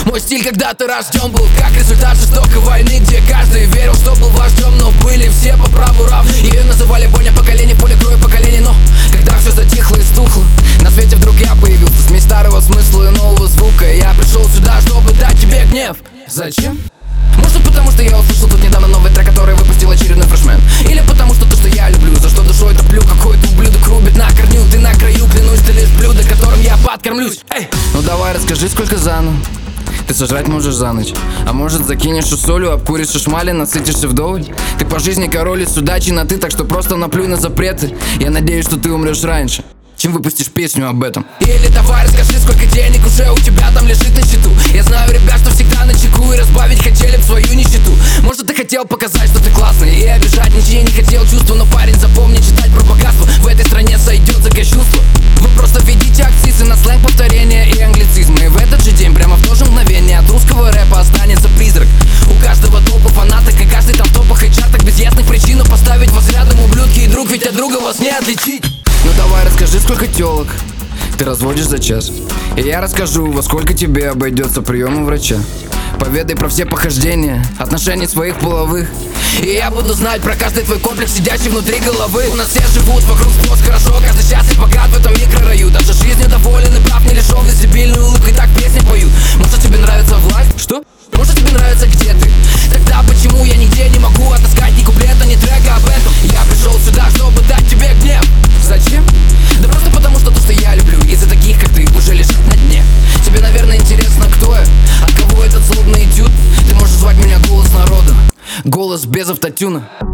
Мой стиль когда-то рожден был как результат жестокой войны, где каждый верил, что был вождем, но были все по праву равны. Ее называли бойня поколений, поле крови поколений. Но когда все затихло и стухло, на свете вдруг я появился, смесь старого смысла и нового звука. Я пришел сюда, чтобы дать тебе гнев. Зачем? Может, потому что я услышал тут недавно новый трек, который выпустил очередной фрешмен. Или потому что то, что я люблю, за что душой топлю. Какой-то ублюдок рубит на корню, ты на краю, клянусь, ты лишь блюдо, которым я подкормлюсь. Эй! Ну давай расскажи, сколько зану ты сожрать можешь за ночь. А может, закинешь солью, обкуришь шмали, насытишься вдоволь. Ты по жизни король и судачи на ты, так что просто наплюй на запреты. Я надеюсь, что ты умрешь раньше, чем выпустишь песню об этом. Или давай расскажи, сколько денег уже у тебя там лежит на счету. Я знаю ребят, что всегда на чеку и разбавить хотели б свою нищету. Может, ты хотел показать, что ты классный, и обижать ничьи не хотел чувства. Но парень, запомни, читать про богатство в этой стране сойдет за кощунство. Вы просто видите акцизы на сленг, повторения и англицизмы. И в этот же день, прямо в то же мгновение, от русского рэпа останется призрак. У каждого толпа фанаток, и каждый там в топах и чартах без ясных причин. Но поставить вас рядом ублюдки и друг, ведь от друга вас не отличить. Ну давай расскажи, сколько телок ты разводишь за час. И я расскажу, во сколько тебе обойдется прием у врача. Поведай про все похождения отношений своих половых. И я буду знать про каждый твой комплекс, сидящий внутри головы. У нас все живут вокруг сплошь хорошо, каждый счастлив, богат в этом микрораю. Даже жизнью доволен и прав, не лишен дебильной улыбкой, так песни поют. Может, тебе нравится власть? Что? Может, тебе нравится, где ты? Тогда почему я нигде не могу отыскать ни куплета, ни трека об этом? Я пришел сюда, чтобы дать тебе гнев. Зачем? Да просто потому, что то, что я люблю, из-за таких, как ты, уже лежит на дне. Тебе, наверное, интересно, кто я, от кого этот злобный этюд. Ты можешь звать меня голос народа, голос без автотюна.